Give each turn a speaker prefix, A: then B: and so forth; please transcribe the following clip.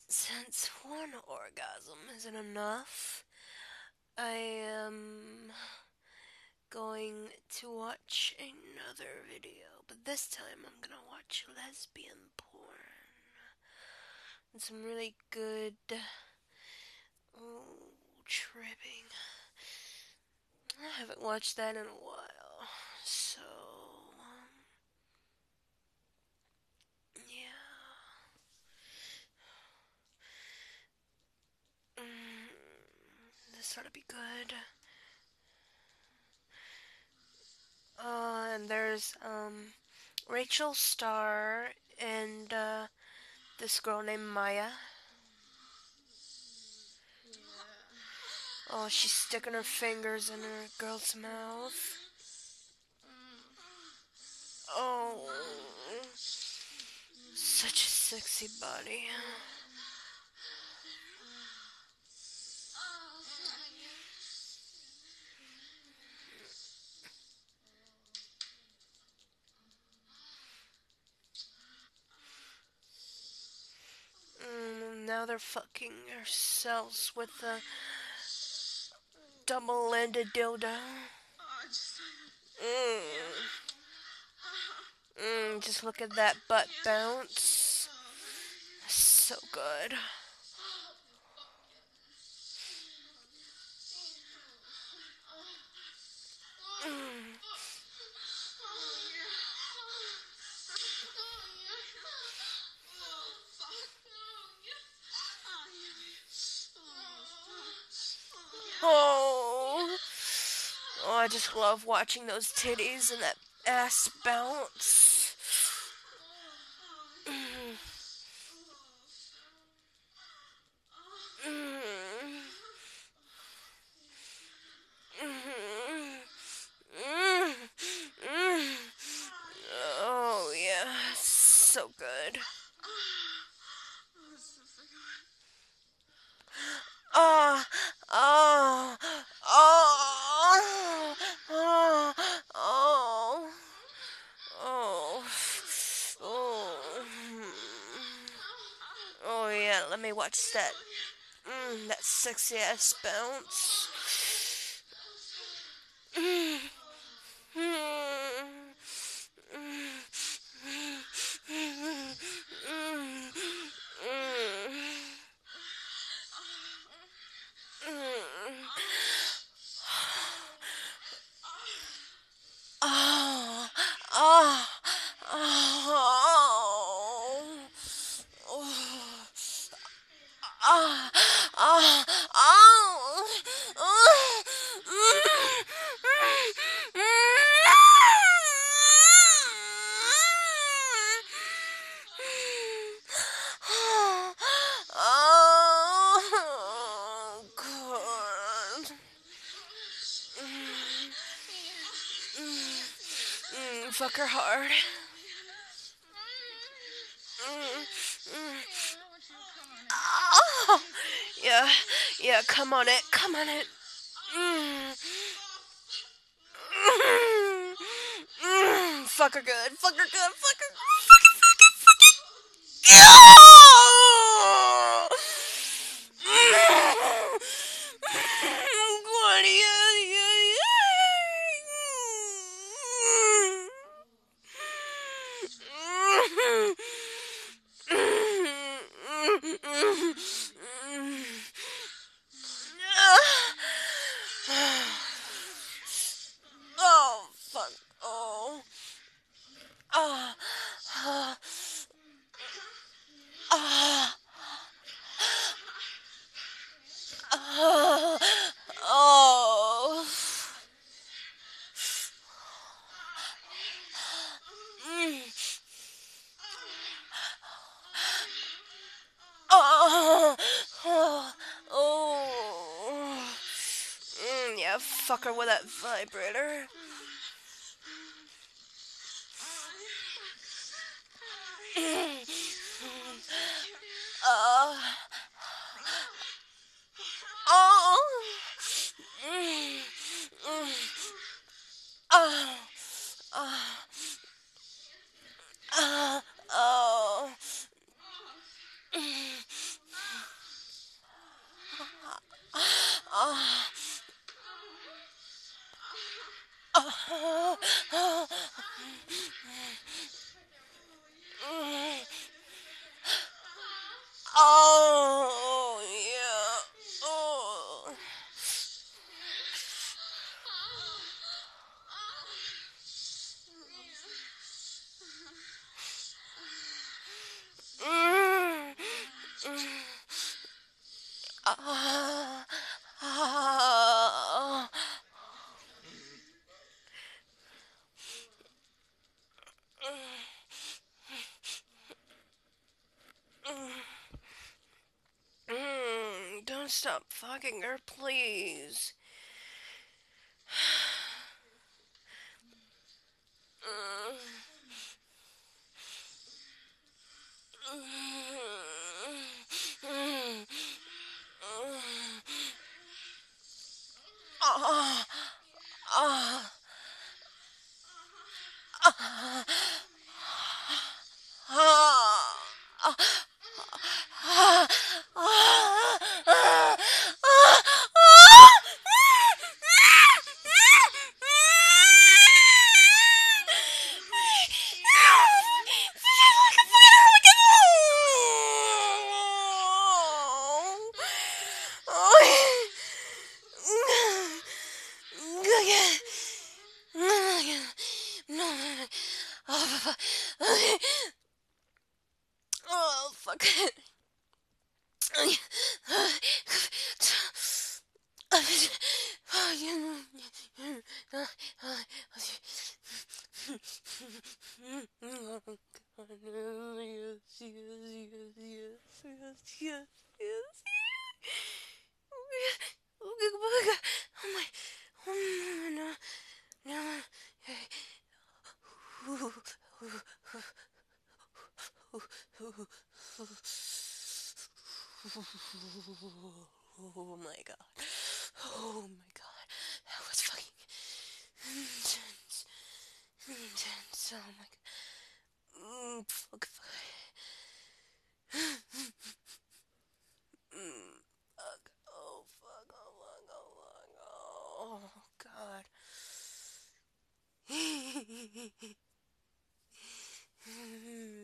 A: Since one orgasm isn't enough, I am going to watch another video, but this time I'm gonna watch lesbian porn. And some really good, tripping. I haven't watched that in a while, so, yeah. This ought to be good. And there's, Rachel Starr and, this girl named Maya. Oh, she's sticking her fingers in her girl's mouth. Oh, such a sexy body. Now they're fucking ourselves with a double-ended dildo. Just look at that butt bounce. So good. Oh. Oh, I just love watching those titties and that ass bounce. Oh, yeah. So good. Oh, oh, oh, oh, oh, oh, oh, oh, yeah, let me watch that, that sexy ass bounce. Oh, oh, oh, oh, oh, oh, oh, oh, God. Fuck her hard. Oh, yeah, yeah, come on it, come on it. Fuck her good, fuck her good, fuck her, fuck it, fuck it, fuck it. What, yeah, yeah, yeah. Oh, fuck. Oh. Ah. Ah. Ah. Ah. Oh. Mm. Oh. Oh. Oh. Yeah, fuck her with that vibrator. Uh. Oh. Mm. Mm. Oh. Oh. Oh. Oh. Oh, yeah. Oh. Mm. Mm. Ah. Ah. Don't stop fucking her, please. Ah. Ah. Ah. Oh, fuck. Yes. Oh my. Oh no. No. Oh my god. Oh my god. That was fucking intense. Intense. Oh my god. Fuck. Fuck. Oh fuck. Oh fuck. Oh fuck. Oh god.